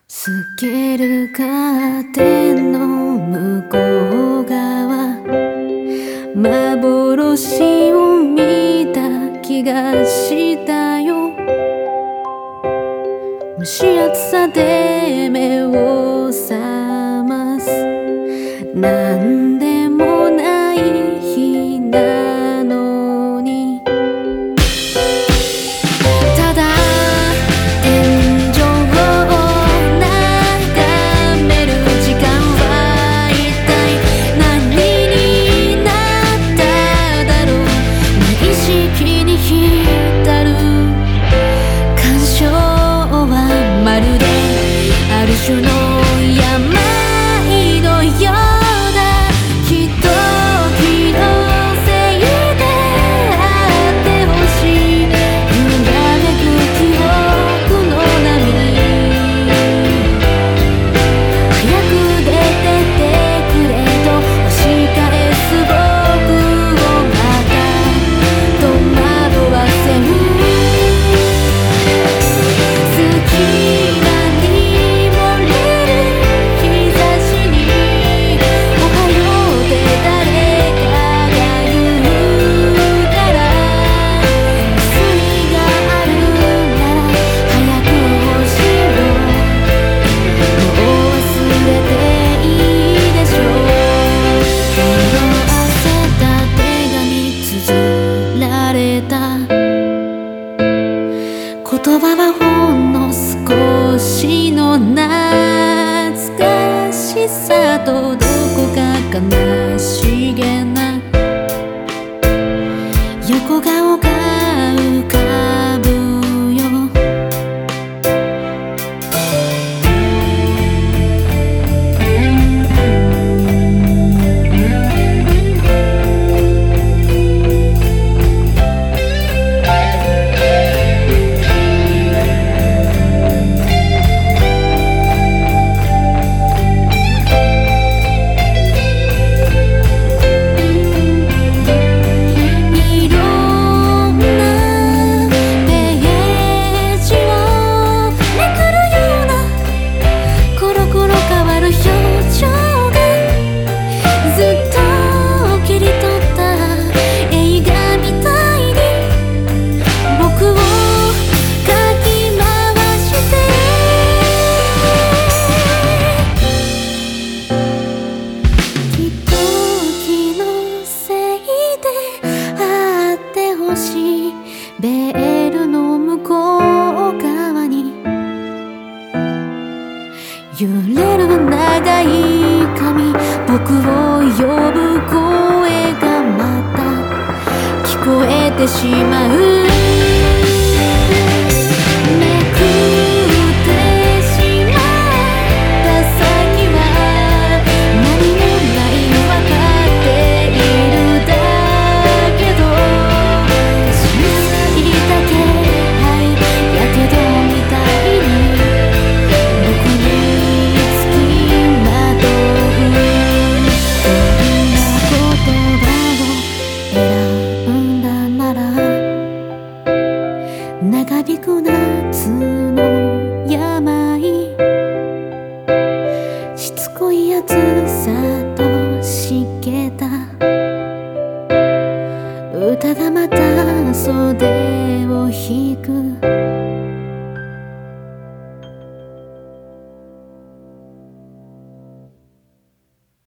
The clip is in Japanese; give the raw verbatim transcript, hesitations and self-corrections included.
透けるカーテンの向こう側、幻を見た気がしたよ。蒸し暑さで目を覚ます。なんでもない日なのに、ただ天井を眺める時間は一体何になっただろう。無意識に浸る感傷はまるである種の病のよう。言葉はほんの少しの懐かしさと、どこか悲しげな横顔が浮かぶよ。ベールの向こう側に揺れる長い髪、僕を呼ぶ声がまた聞こえてしまう。